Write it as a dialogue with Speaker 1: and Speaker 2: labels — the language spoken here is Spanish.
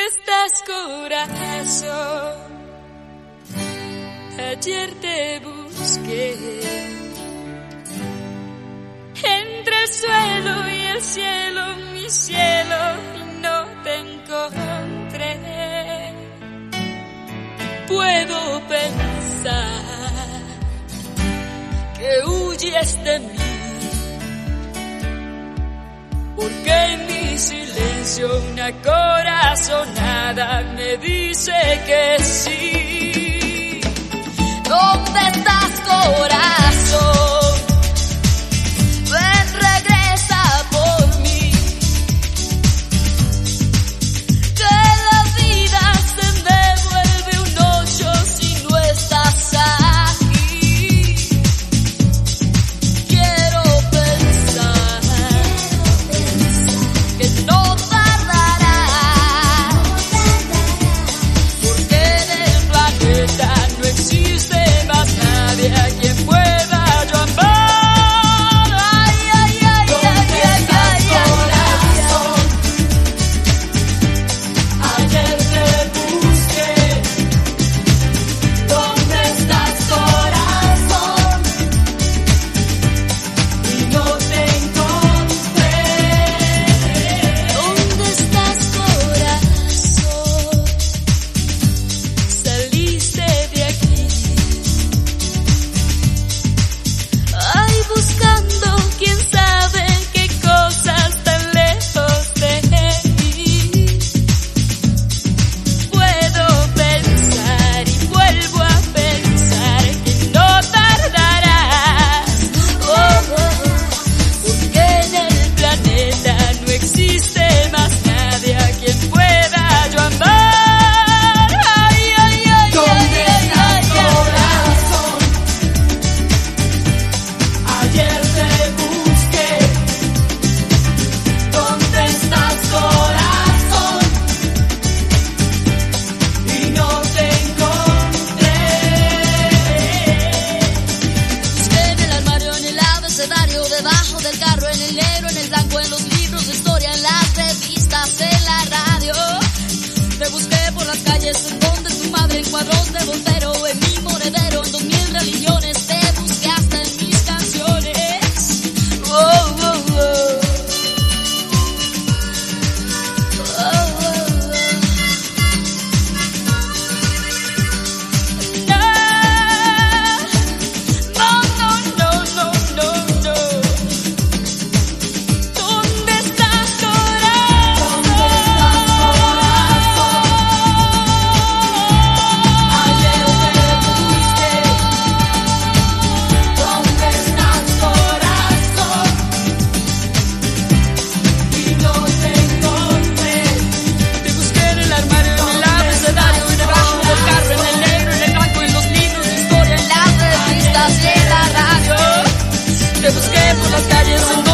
Speaker 1: estás, corazón? Ayer te busqué entre el suelo y el cielo, mi cielo, y no te encontré. Puedo pensar que huyes de mí, porque en mi silencio una corazonada me dice que sí. ¿Dónde estás, corazón? Ven, regresa por mí, que la vida se me vuelve un hoyo si no estás aquí. Quiero pensar que no tardará, porque en el planeta no existe más nadie a quien pueda yo amar. Debajo del carro, en el negro, en el blanco, en los libros de historia, en las revistas, en la radio. Te busqué por las calles, en donde tu madre, en cuadros de Voltaire, en mi monedero, en 2000 religiones. Te busqué hasta en mis canciones. Oh, oh, oh. Te busqué por las calles.